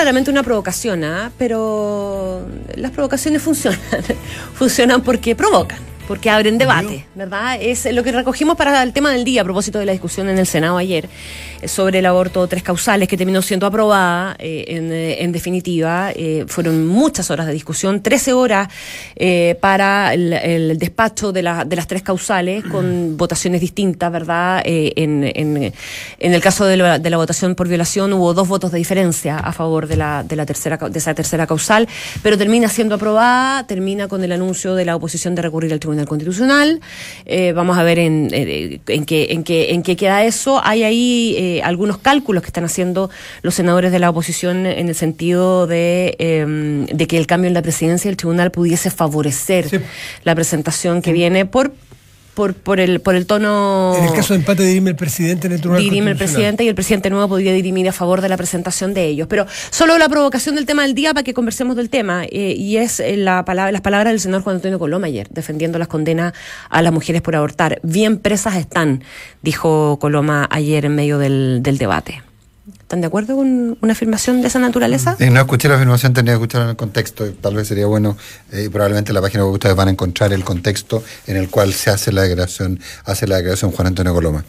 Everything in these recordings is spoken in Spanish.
claramente una provocación, pero las provocaciones funcionan. Funcionan porque provocan, porque abren debate, ¿verdad? Es lo que recogimos para el tema del día a propósito de la discusión en el Senado ayer sobre el aborto 3 causales, que terminó siendo aprobada en definitiva. Fueron muchas horas de discusión, 13 horas para el despacho de las 3 causales, con votaciones distintas, ¿verdad? En el caso de la votación por violación hubo 2 votos de diferencia a favor de esa tercera causal, pero termina siendo aprobada, termina con el anuncio de la oposición de recurrir al Tribunal Constitucional. Vamos a ver en qué queda eso. Hay ahí algunos cálculos que están haciendo los senadores de la oposición en el sentido de que el cambio en la presidencia del tribunal pudiese favorecer la presentación que viene por el tono. En el caso de empate dirime el presidente en el Tribunal Constitucional. Dirime el presidente, y el presidente nuevo podría dirimir a favor de la presentación de ellos. Pero solo la provocación del tema del día para que conversemos del tema, y es las palabras del senador Juan Antonio Coloma ayer, defendiendo las condenas a las mujeres por abortar. Bien presas están, dijo Coloma ayer en medio del debate. ¿Están de acuerdo con una afirmación de esa naturaleza? No escuché la afirmación, tenía que escucharla en el contexto. Tal vez sería bueno, probablemente en la página web ustedes van a encontrar el contexto en el cual se hace la declaración Juan Antonio Coloma.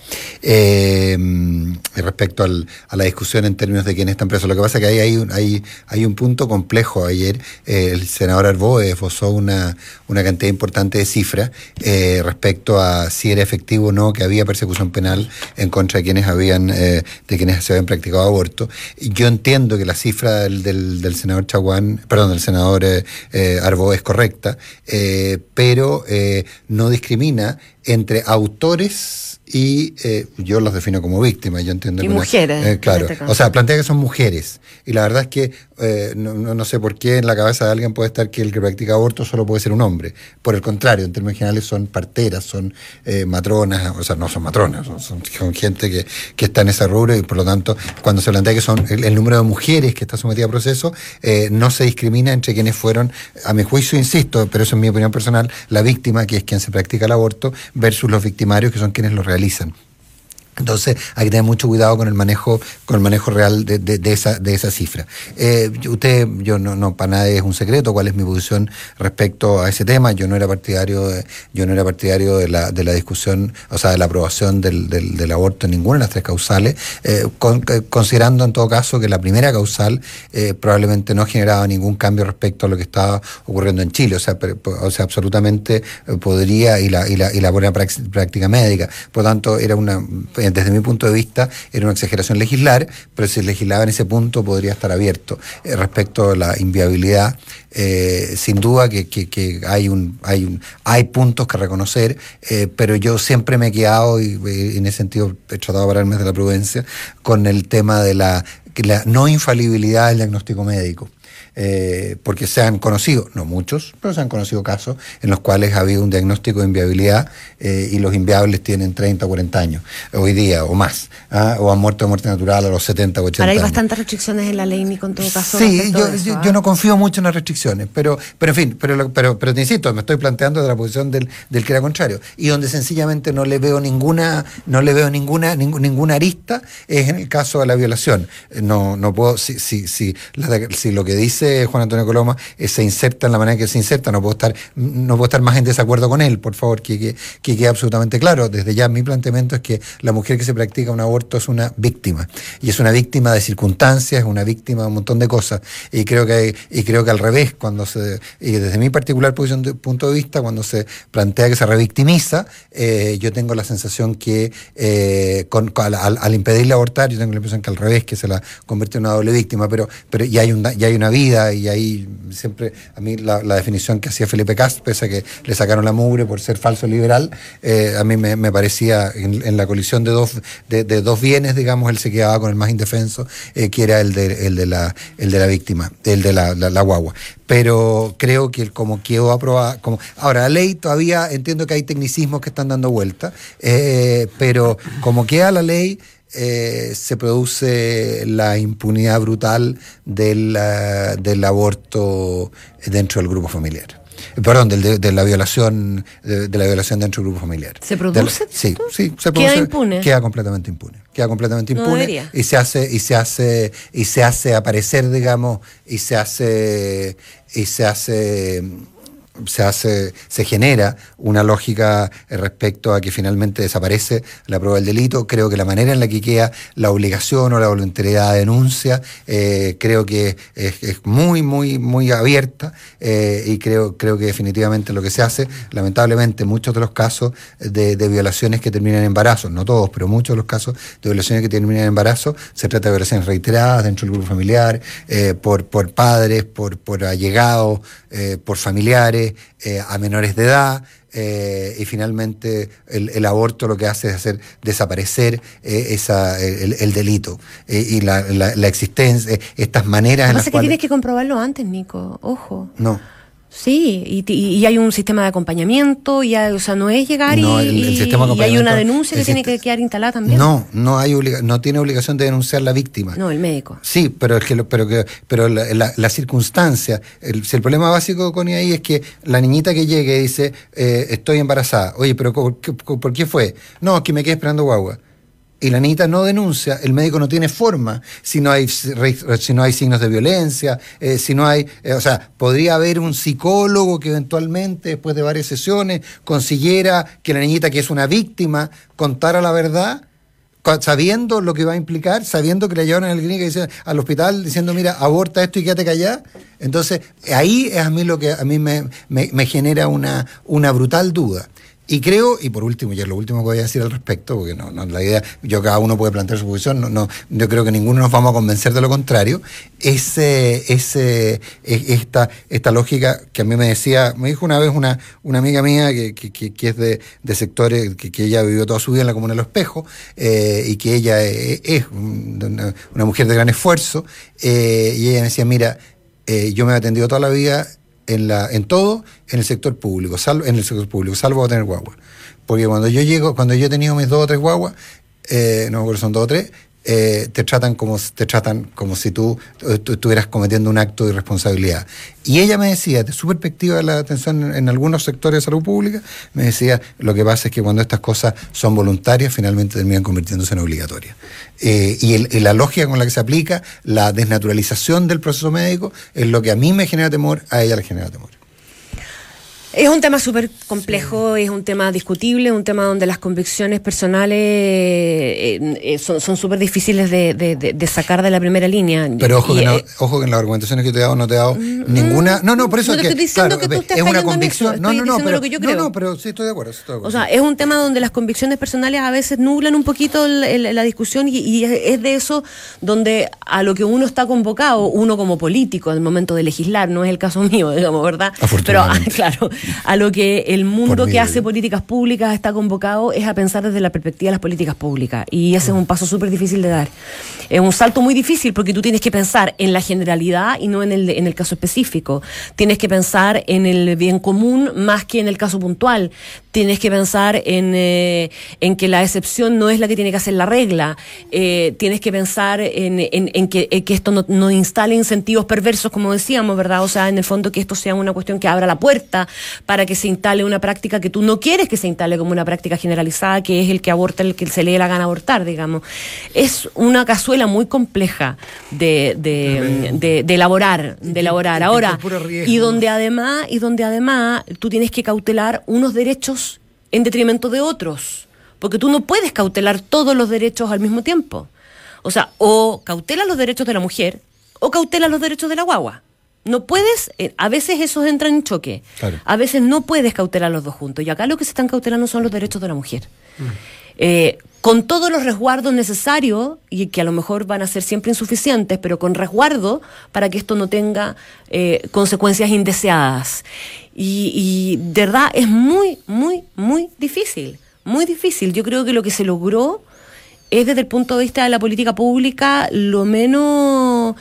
Respecto a la discusión en términos de quiénes están presos. Lo que pasa es que ahí hay un punto complejo. Ayer el senador Arboe esbozó una cantidad importante de cifras respecto a si era efectivo o no que había persecución penal en contra de quienes se habían practicado aborto. Yo entiendo que la cifra del senador del senador Arboe es correcta, pero no discrimina entre autores y yo los defino como víctimas. Yo entiendo y mujeres. Claro, o sea, plantea que son mujeres, y la verdad es que no sé por qué en la cabeza de alguien puede estar que el que practica aborto solo puede ser un hombre. Por el contrario, en términos generales son parteras, son matronas, o sea, no son matronas, son gente que está en ese rubro, y por lo tanto, cuando se plantea que son el número de mujeres que está sometida a proceso, no se discrimina entre quienes fueron, a mi juicio, insisto, pero eso es mi opinión personal, la víctima, que es quien se practica el aborto, versus los victimarios, que son quienes lo realizan. Entonces hay que tener mucho cuidado con el manejo real de esa cifra. Yo no para nadie es un secreto cuál es mi posición respecto a ese tema. Yo no era partidario de la discusión, o sea, de la aprobación del aborto en ninguna de las 3 causales, considerando en todo caso que la primera causal probablemente no generaba ningún cambio respecto a lo que estaba ocurriendo en Chile. O sea, absolutamente podría, y la buena práctica médica. Por lo tanto, desde mi punto de vista, era una exageración legislar, pero si legislaba en ese punto podría estar abierto. Respecto a la inviabilidad, sin duda que hay puntos que reconocer, pero yo siempre me he quedado, y en ese sentido he tratado de pararme de la prudencia, con el tema de la no infalibilidad del diagnóstico médico. Porque se han conocido, no muchos, pero se han conocido casos en los cuales ha habido un diagnóstico de inviabilidad, y los inviables tienen 30 o 40 años hoy día o más, o han muerto de muerte natural a los 70 o 80 Ahora hay años. bastantes restricciones en la ley, Nico, en todo caso. Sí, yo no confío mucho en las restricciones, pero en fin, pero te insisto, me estoy planteando de la posición del que era contrario, y donde sencillamente no le veo ninguna arista es en el caso de la violación. No puedo, si lo que dice Juan Antonio Coloma se inserta en la manera que se inserta, no puedo estar más en desacuerdo con él, por favor, que quede absolutamente claro. Desde ya mi planteamiento es que la mujer que se practica un aborto es una víctima, y es una víctima de circunstancias, es una víctima de un montón de cosas, y creo que al revés, y desde mi particular punto de vista, cuando se plantea que se revictimiza, yo tengo la sensación que al impedirle abortar, yo tengo la impresión que al revés, que se la convierte en una doble víctima, pero ya hay una vida, y ahí siempre, a mí la definición que hacía Felipe Cast, pese a que le sacaron la mugre por ser falso liberal, a mí me parecía, en la colisión de dos bienes, digamos, él se quedaba con el más indefenso, que era el de la víctima, el de la guagua. Pero creo que como quedó aprobada, ahora la ley todavía entiendo que hay tecnicismos que están dando vuelta, pero como queda la ley, se produce la impunidad brutal del aborto dentro del grupo familiar. Perdón, de la violación de la violación dentro del grupo familiar. ¿Se produce? Sí, se produce. ¿Queda impune? Queda completamente impune. No debería. y se hace aparecer, digamos, se genera una lógica respecto a que finalmente desaparece la prueba del delito. Creo que la manera en la que queda la obligación o la voluntariedad de denuncia, creo que es muy, muy, muy abierta, y creo que definitivamente lo que se hace, lamentablemente, muchos de los casos de violaciones que terminan en embarazo, no todos, pero muchos de los casos de violaciones que terminan en embarazo, se trata de violaciones reiteradas dentro del grupo familiar, por padres, por allegados, por familiares, a menores de edad, y finalmente el aborto lo que hace es hacer desaparecer el delito, y la existencia, estas maneras en las cuales... Lo que pasa es que tienes que comprobarlo antes, Nico, ojo. No. Sí, y hay un sistema de acompañamiento, o sea, no es llegar y hay una denuncia que tiene que quedar instalada también. No tiene obligación de denunciar la víctima. No, el médico. Sí, pero la circunstancia, si el problema básico, Connie, ahí es que la niñita que llegue y dice, estoy embarazada, oye, pero ¿por qué fue? No, es que me quedé esperando guagua. Y la niñita no denuncia, el médico no tiene forma, si no hay signos de violencia, si no hay, o sea, podría haber un psicólogo que eventualmente, después de varias sesiones, consiguiera que la niñita, que es una víctima, contara la verdad, sabiendo lo que va a implicar, sabiendo que la llevaron a la clínica, al hospital, diciendo, mira, aborta esto y quédate callada. Entonces, ahí es a mí lo que a mí me genera una brutal duda. Y creo, y por último, y es lo último que voy a decir al respecto, porque no la idea, cada uno puede plantear su posición, yo creo que ninguno nos vamos a convencer de lo contrario, esta lógica que a mí me dijo una vez una amiga mía que es de sectores, que ella vivió toda su vida en la Comuna de Los Espejos, y que ella es una mujer de gran esfuerzo, y ella me decía, mira, yo me he atendido toda la vida en el sector público, salvo tener guagua. Porque cuando yo he tenido mis 2 o 3 guaguas, no me acuerdo, son 2 o 3, te tratan como si tú estuvieras cometiendo un acto de irresponsabilidad. Y ella me decía, de su perspectiva de la atención en algunos sectores de salud pública, me decía, lo que pasa es que cuando estas cosas son voluntarias, finalmente terminan convirtiéndose en obligatorias. Y la lógica con la que se aplica, la desnaturalización del proceso médico, es lo que a mí me genera temor, a ella le genera temor. Es un tema súper complejo, es un tema discutible, un tema donde las convicciones personales son súper difíciles de sacar de la primera línea. Pero ojo que en las argumentaciones que te he dado no te he dado ninguna... No, por eso no es que... estoy diciendo que tú estás es una cayendo convicción. en eso, pero lo que yo creo. Pero sí estoy de acuerdo. O sea, es un tema donde las convicciones personales a veces nublan un poquito la discusión y es de eso donde a lo que uno está convocado, uno como político, al momento de legislar, no es el caso mío, digamos, ¿verdad? Pero, claro... A lo que el mundo que hace políticas públicas está convocado es a pensar desde la perspectiva de las políticas públicas. Y ese es un paso súper difícil de dar. Es un salto muy difícil porque tú tienes que pensar en la generalidad y no en el caso específico. Tienes que pensar en el bien común más que en el caso puntual. Tienes que pensar en que la excepción no es la que tiene que hacer la regla. Tienes que pensar en que esto no instale incentivos perversos, como decíamos, ¿verdad? O sea, en el fondo que esto sea una cuestión que abra la puerta para que se instale una práctica que tú no quieres que se instale como una práctica generalizada, que es el que aborta, el que se le dé la gana abortar, digamos. Es una cazuela muy compleja de elaborar. Ahora, y donde además tú tienes que cautelar unos derechos en detrimento de otros, porque tú no puedes cautelar todos los derechos al mismo tiempo. O sea, o cautelas los derechos de la mujer o cautelas los derechos de la guagua. No puedes, a veces esos entran en choque. Claro. A veces no puedes cautelar los dos juntos. Y acá lo que se están cautelando son los derechos de la mujer. Con todos los resguardos necesarios, y que a lo mejor van a ser siempre insuficientes, pero con resguardo para que esto no tenga consecuencias indeseadas. Y de verdad es muy, muy, muy difícil. Muy difícil. Yo creo que lo que se logró es, desde el punto de vista de la política pública, lo menos...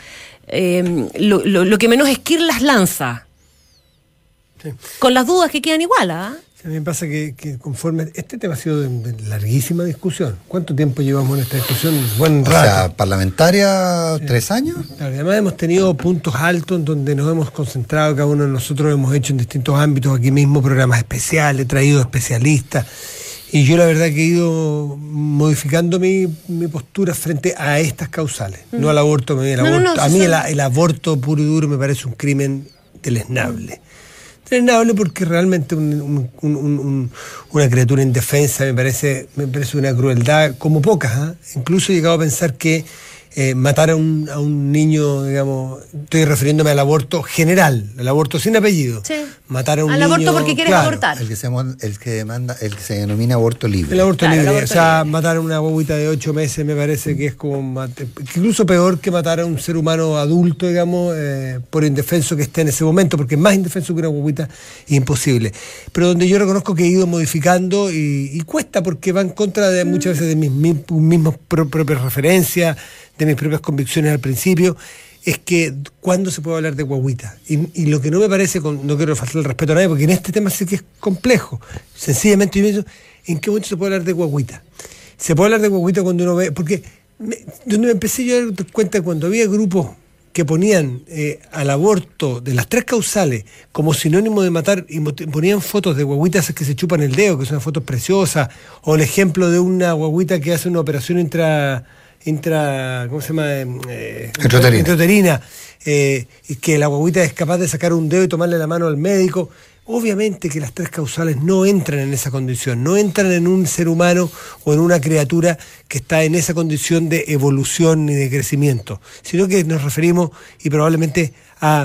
lo que menos esquirlas lanza. Sí. Con las dudas que quedan igual, ¿ah? A mí me pasa que conforme este tema ha sido de larguísima discusión. ¿Cuánto tiempo llevamos en esta discusión? Buen rato. O sea, parlamentaria, sí. 3 años. Claro, además hemos tenido puntos altos en donde nos hemos concentrado, cada uno de nosotros hemos hecho en distintos ámbitos, aquí mismo programas especiales, he traído especialistas, y yo la verdad que he ido modificando mi postura frente a estas causales, no al aborto. A mí el aborto puro y duro me parece un crimen deleznable. Deleznable porque realmente una criatura indefensa me parece una crueldad como pocas, ¿eh? Incluso he llegado a pensar que matar a un niño, digamos, estoy refiriéndome al aborto general, el aborto sin apellido. Sí. Matar a un niño. Al aborto porque quieres abortar. El que se denomina aborto libre. El aborto libre. O sea, matar a una guaguita de 8 meses me parece que es como incluso peor que matar a un ser humano adulto, digamos, por indefenso que esté en ese momento, porque es más indefenso que una guaguita, imposible. Pero donde yo reconozco que he ido modificando y cuesta porque va en contra de muchas veces de mis mismas propias referencias, de mis propias convicciones al principio, es que cuándo se puede hablar de guaguita. Y lo que no me parece, no quiero faltar el respeto a nadie, porque en este tema sí que es complejo. Sencillamente yo pienso, ¿en qué momento se puede hablar de guaguita? Se puede hablar de guaguita cuando uno ve, porque donde me empecé yo a dar cuenta, cuando había grupos que ponían al aborto de las 3 causales como sinónimo de matar, y ponían fotos de guaguitas que se chupan el dedo, que son fotos preciosas, o el ejemplo de una guaguita que hace una operación ¿cómo se llama? Intrauterina, y que la guaguita es capaz de sacar un dedo y tomarle la mano al médico. Obviamente que las 3 causales no entran en esa condición, no entran en un ser humano o en una criatura que está en esa condición de evolución y de crecimiento, sino que nos referimos y probablemente a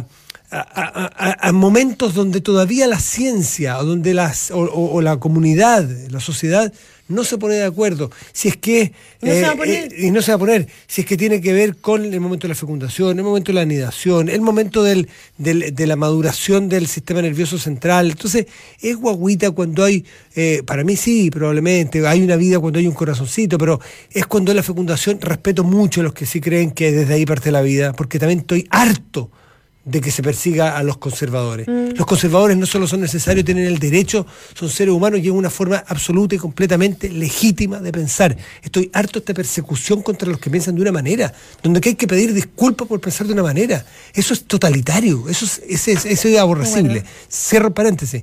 momentos donde todavía la ciencia o donde o la comunidad, la sociedad no se pone de acuerdo si es que no se va a poner si es que tiene que ver con el momento de la fecundación, el momento de la anidación, el momento de la maduración del sistema nervioso central. Entonces es guaguita cuando hay, para mí sí, probablemente hay una vida cuando hay un corazoncito, pero es cuando hay la fecundación. Respeto mucho a los que sí creen que desde ahí parte la vida, porque también estoy harto de que se persiga a los conservadores. Los conservadores no solo son necesarios, tienen el derecho, son seres humanos y es una forma absoluta y completamente legítima de pensar. Estoy harto de esta persecución contra los que piensan de una manera, donde hay que pedir disculpas por pensar de una manera. Eso es totalitario, eso es aborrecible. Bueno. Cierro paréntesis.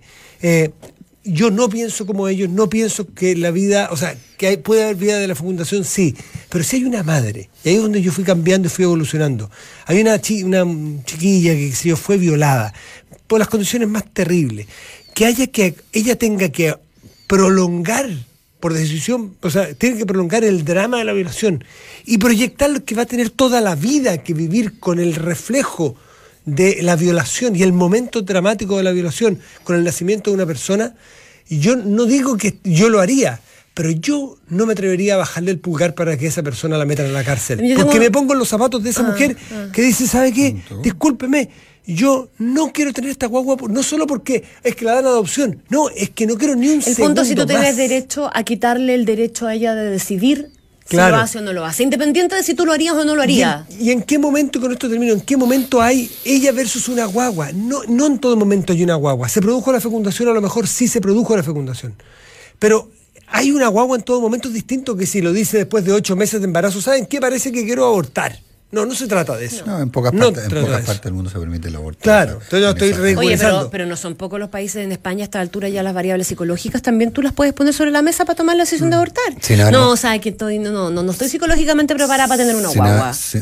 Yo no pienso como ellos, no pienso que la vida, o sea, que puede haber vida de la fecundación, sí, pero si hay una madre, y ahí es donde yo fui cambiando y fui evolucionando. Hay una chiquilla que fue violada por las condiciones más terribles, que ella tenga que prolongar por decisión, o sea, tiene que prolongar el drama de la violación y proyectar lo que va a tener toda la vida que vivir con el reflejo de la violación y el momento dramático de la violación con el nacimiento de una persona. Y yo no digo que yo lo haría, pero yo no me atrevería a bajarle el pulgar para que esa persona la metan en la cárcel. Porque me pongo en los zapatos de esa mujer que dice, ¿sabe qué? Discúlpeme, yo no quiero tener esta guagua, no solo porque es que la dan a adopción, no, es que no quiero ni un segundo más. El punto, si tú tienes derecho a quitarle el derecho a ella de decidir claro, si lo hace o no lo hace, independiente de si tú lo harías o no lo harías. ¿Y en qué momento, con esto termino, en qué momento hay ella versus una guagua? No en todo momento hay una guagua. ¿Se produjo la fecundación? A lo mejor sí se produjo la fecundación. Pero hay una guagua en todo momento distinto que si lo dice después de 8 meses de embarazo, ¿saben qué? Parece que quiero abortar. No se trata de eso. No, en pocas partes del mundo se permite el aborto. Claro, entonces yo estoy ridiculizando. Oye, pero no son pocos los países en España a esta altura ya las variables psicológicas también tú las puedes poner sobre la mesa para tomar la decisión de abortar. Sí, o sea, que no estoy psicológicamente preparada para tener una guagua. Sí.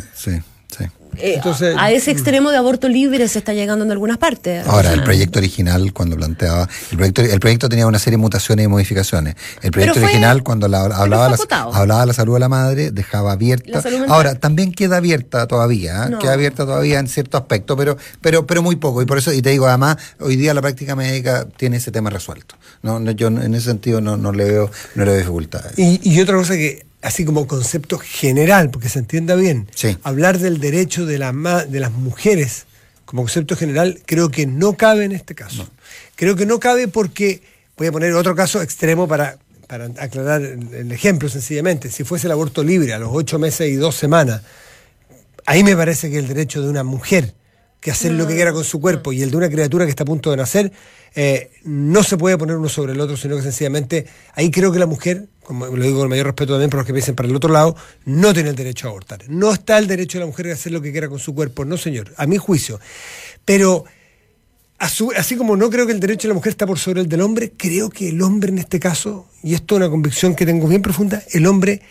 Entonces, a ese extremo de aborto libre se está llegando en algunas partes. Ahora, el proyecto original, cuando planteaba... El proyecto tenía una serie de mutaciones y modificaciones. El proyecto original, cuando hablaba de la salud de la madre, dejaba abierta... Ahora, también queda abierta todavía, queda abierto todavía en cierto aspecto, pero muy poco. Y por eso, y te digo, además, hoy día la práctica médica tiene ese tema resuelto. Yo en ese sentido no le veo dificultades. Y otra cosa que... así como concepto general, porque se entienda bien, sí, hablar del derecho de las mujeres como concepto general creo que no cabe en este caso. No. Creo que no cabe porque, voy a poner otro caso extremo para aclarar el ejemplo sencillamente, si fuese el aborto libre a los 8 meses y 2 semanas, ahí me parece que el derecho de una mujer que hacer lo que quiera con su cuerpo y el de una criatura que está a punto de nacer, no se puede poner uno sobre el otro, sino que sencillamente ahí creo que la mujer, como lo digo con el mayor respeto también por los que piensen para el otro lado, no tiene el derecho a abortar. No está el derecho de la mujer a hacer lo que quiera con su cuerpo, no señor, a mi juicio. Pero así como no creo que el derecho de la mujer está por sobre el del hombre, creo que el hombre en este caso, y esto es una convicción que tengo bien profunda, el hombre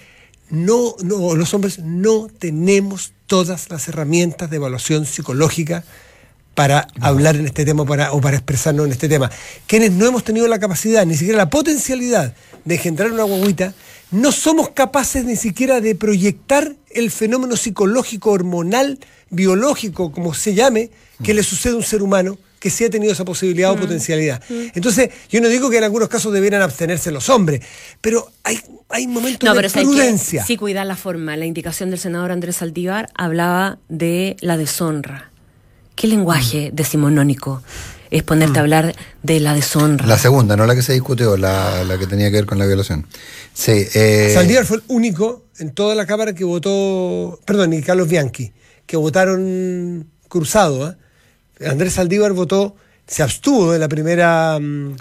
los hombres no tenemos todas las herramientas de evaluación psicológica para hablar en este tema o para expresarnos en este tema. Quienes no hemos tenido la capacidad, ni siquiera la potencialidad de engendrar una guagüita, no somos capaces ni siquiera de proyectar el fenómeno psicológico, hormonal, biológico, como se llame, que le sucede a un ser humano que sí ha tenido esa posibilidad o potencialidad. Entonces, yo no digo que en algunos casos debieran abstenerse los hombres, pero hay momentos de prudencia. Sí, cuidar la forma. La indicación del senador Andrés Saldívar hablaba de la deshonra. ¿Qué lenguaje decimonónico es ponerte a hablar de la deshonra? La segunda, no la que se discutió, la que tenía que ver con la violación. Sí, Saldívar fue el único en toda la Cámara que votó, y Carlos Bianchi, que votaron cruzado, Andrés Saldívar se abstuvo de la primera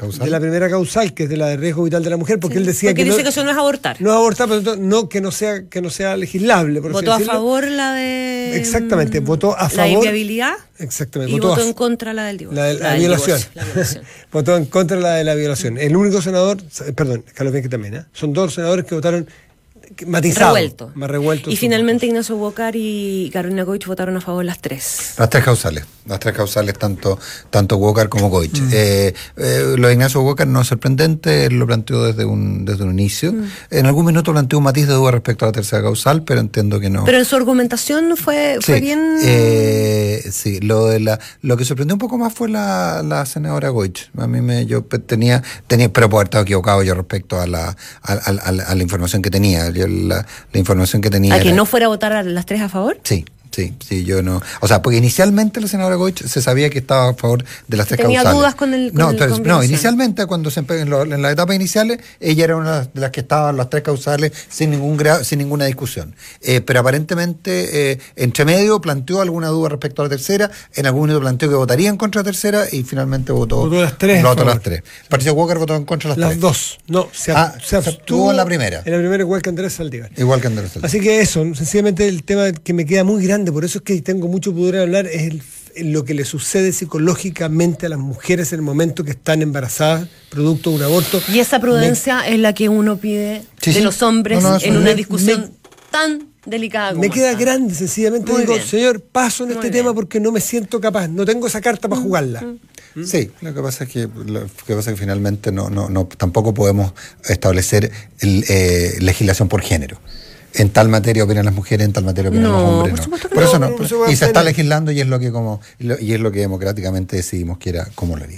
causal, que es de la de riesgo vital de la mujer, porque él decía porque dice que eso no es abortar. No es abortar, pero que no sea legislable. Votó a favor la de... Exactamente, votó a favor... La inviabilidad. Exactamente. Y votó en contra la del divorcio. La violación. Votó en contra de la violación. El único senador, Carlos Bianchi también, son dos senadores que votaron matizado, más revuelto. Y finalmente Ignacio Walker y Carolina Goich votaron a favor las tres. Las tres causales, tanto Walker como Goich. Lo de Ignacio Walker no es sorprendente, él lo planteó desde un inicio. En algún minuto planteó un matiz de duda respecto a la tercera causal, pero entiendo que no. Pero en su argumentación fue bien... sí, lo que sorprendió un poco más fue la senadora Goich. A mí yo tenía, pero puedo haber estado equivocado yo respecto a la información que tenía. La información que tenía. ¿A que no fuera a votar a las tres a favor? Sí, yo no. O sea, porque inicialmente la senadora Goich se sabía que estaba a favor de las tres causales. ¿Tenía dudas con el No, inicialmente, cuando en las etapas iniciales, ella era una de las que estaban las tres causales sin ninguna discusión. Pero aparentemente, entre medio, planteó alguna duda respecto a la tercera, en algún momento planteó que votaría en contra de la tercera y finalmente votó las tres. Las tres. Patricio Walker votó en contra de las tres. Las dos. No, se abstuvo en la primera. En la primera igual que Andrés Saldívar. Así que eso, sencillamente el tema que me queda muy grande, por eso es que tengo mucho poder en hablar, es lo que le sucede psicológicamente a las mujeres en el momento que están embarazadas, producto de un aborto. Y esa prudencia es la que uno pide de los hombres en una discusión tan delicada como me queda grande, sencillamente muy digo, bien. Señor, paso en este tema porque no me siento capaz, no tengo esa carta para jugarla. Sí, lo que pasa es que finalmente no tampoco podemos establecer legislación por género. En tal materia opinan las mujeres, en tal materia opinan los hombres. Por eso no. Y se está legislando y es lo que democráticamente decidimos que era como lo haría.